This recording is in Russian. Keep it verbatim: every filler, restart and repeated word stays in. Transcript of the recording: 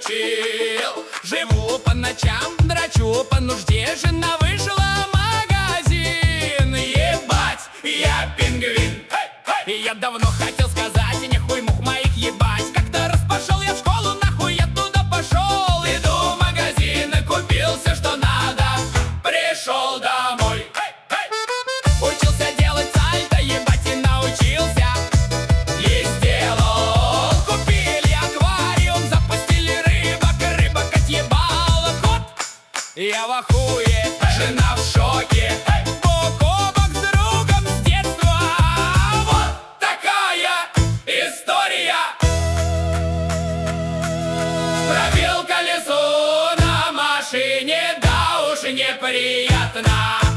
получил. Живу по ночам, драчу по нужде, жена вышла в магазин. Ебать, я пингвин. И я давно хотел сказать, не хуй мух моих ебать. Как-то раз пошел я в школу, нахуй я туда пошел. Иду в магазин и купил все, что надо. Пришел домой, учился делать сальто, ебать, и научился. И сделал. Купили аквариум, запустили рыбок, рыбок отъебала кот. Я в охуе, жена в шоке. Бок о бок с другом с детства. Вот такая история. Пробил колесо на машине, да уж неприятно.